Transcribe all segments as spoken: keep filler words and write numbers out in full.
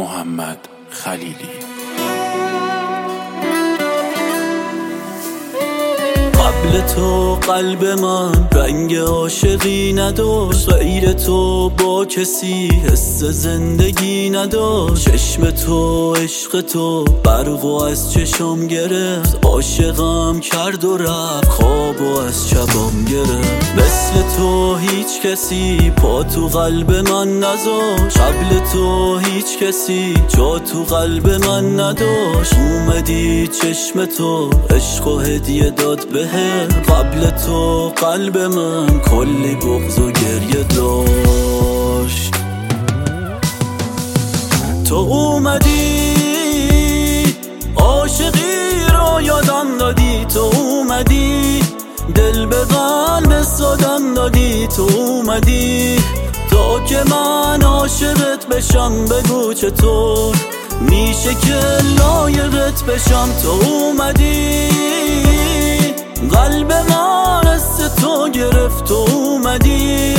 محمد خلیلی. قبل تو قلب من رنگ عاشقی نداشت، غیر تو با کسی حس زندگی نداشت. چشم تو عشق تو برقو از چشم گرفت، عاشقم کرد و رفت خوابو از شبم گرفت. مثل تو هیچ کسی پا تو قلب من نذاشت، قبل تو هیچ کسی جا تو قلب من نداشت. اومدی چشم تو عشق و هدیه داد بهم، قبل تو قلب من کلی بغض و گریه داشت. تو اومدی عاشقی رو یادم دادی، تو اومدی دل به قلب سادم دادی، تو اومدی تا که من عاشقت بشم. بگو چطور میشه که لایقت بشم. تو اومدی قلب من از تو گرفت، تو اومدی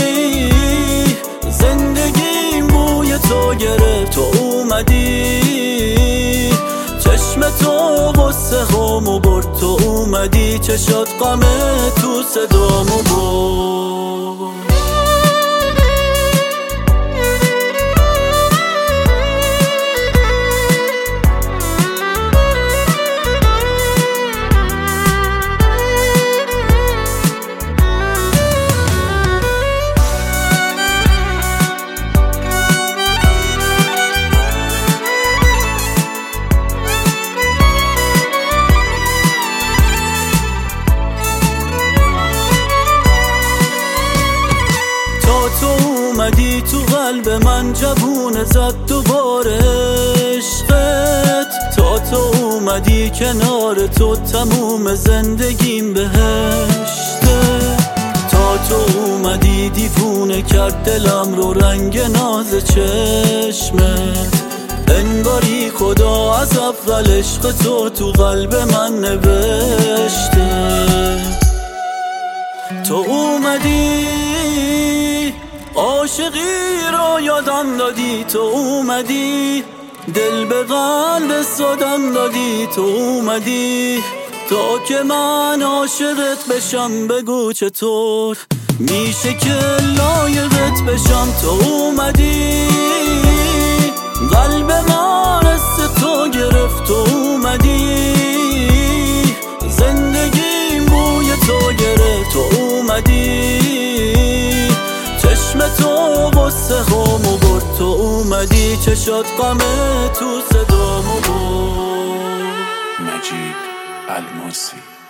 زندگیم بوی تو گرفت. تو اومدی چشم تو غصه خامو برد، تو اومدی چشات غمه تو صدامو برد. تو اومدی تو قلب من جوونه زد دوباره عشقت، تا تو اومدی کنار تو تموم زندگیم بهشته. تا تو اومدی دیوونه کرد دلم رو رنگ ناز چشمت، انگاری خدا از اول عشق تو تو قلب من نوشته. تو اومدی عاشقی رو یادم دادی، تو اومدی دل به قلب سادم دادی، تو اومدی تا که من عاشقت بشم. بگو چطور میشه که لایقت بشم. تو اومدی قلب من از تو گرفت، تو اومدی زندگیم بوی تو گرفت. تو اومدی چشم تو غصه خامو برد، تو اومدی چشات غمه تو صدامو برد. مجید الموسی.